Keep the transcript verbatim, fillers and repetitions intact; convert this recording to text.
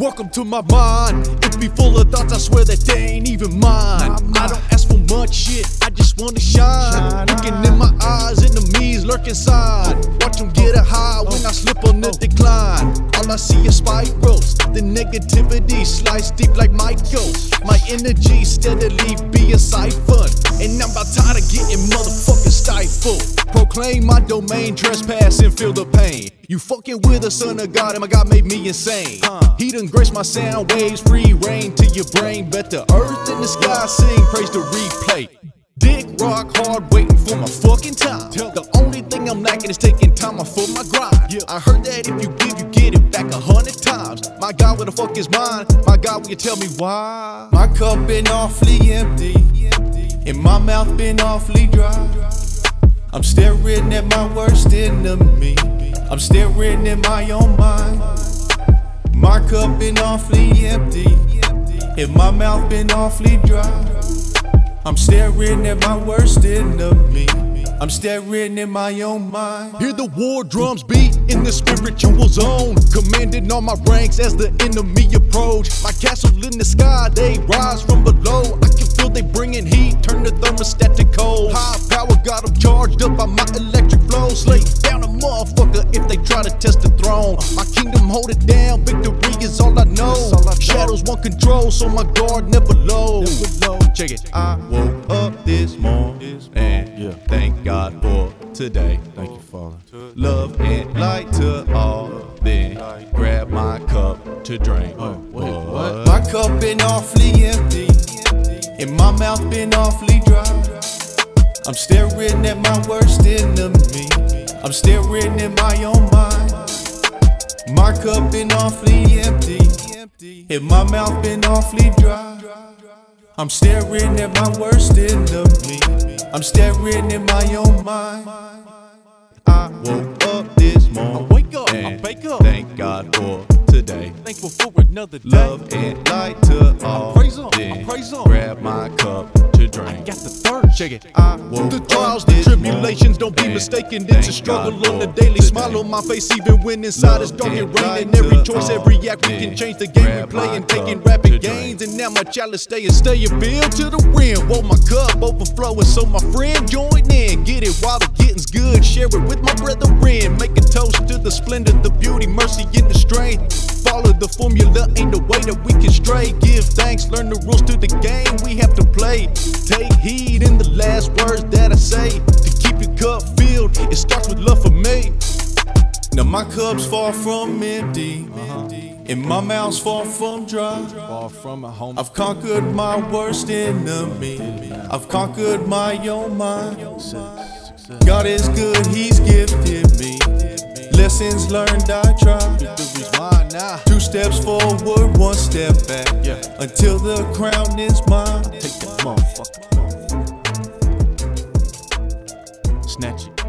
Welcome to my mind. It be full of thoughts, I swear that they ain't even mine. I don't ask for much shit, I just wanna shine. Looking in my eyes, enemies lurk inside. Watch them get a high when I slip on the decline. All I see is spirals, the negativity slice deep like Michael. My energy steadily be a siphon, and I'm about tired of getting motherfucking stifled. Proclaim my domain, trespass and feel the pain. You fucking with a son of God, and my God made me insane. He done graced my sound waves, free reign to your brain. Bet the earth and the sky sing, praise the replay. Dick rock hard, waiting for my fucking time. The only thing I'm lacking is taking time off for my grind. I heard that if you give, you get it back a hundred times. My God, where the fuck is mine? My God, will you tell me why? My cup been awfully empty, and my mouth been awfully dry. I'm staring at my worst enemy, I'm staring in my own mind. My cup been awfully empty, and my mouth been awfully dry. I'm staring at my worst enemy, I'm staring in my own mind. Hear the war drums beat in the spiritual zone, commanding all my ranks as the enemy approach. My castle in the sky, they rise from below. I can feel they bringing heat, turn the thermostat to cold. High power got them charged up by my electric flow. Slay down a motherfucker if they try to test the throne. My kingdom hold it down, victory is all I know. Shadows want control, so my guard never low. Check it. I woke up this morning and yeah, thank God for today. Thank you, Father. Love and light to all. Then grab my cup to drink. Oh, wait, what? My cup been awfully empty, and my mouth been awfully dry. I'm staring at my worst enemy, I'm staring in my own mind. My cup been awfully empty, and my mouth been awfully dry. I'm staring at my worst enemy, I'm staring in my own mind. I woke up this morning. I wake up, and I wake up. Thank God for today. Thankful for another day. Love and light to all. I praise Him, I Then praise Him. grab my cup to drink. Got the thirst. Check it. I woke The up trials, this the tribulations, don't be morning, mistaken. and It's a thank struggle God on the for daily. today. Smile on my face, even when inside Love it's dark and and rain. light And every to choice, all. every act, we can Then change the game we grab play. my And taking cup to rapid drink. gains. And now my chalice stay and stay and build to the rim. Whoa, my cup overflowing, so my friend join in. Get it while the getting's good. Share it with my brethren. Make a toast to the splendor, the beauty, mercy, and the strength. Follow the formula, ain't the way that we can stray. Give thanks, learn the rules to the game we have to play. Take heed in the last words that I say. To keep your cup filled, it starts with love for me. Now my cup's far from empty, and my mouth's far from dry. Far from a home. I've conquered my worst enemy, I've conquered my own mind. God is good, He's gifted me. Lessons learned, I try. Two steps forward, one step back, Yeah. until the crown is mine. Take that motherfucker. Snatch it.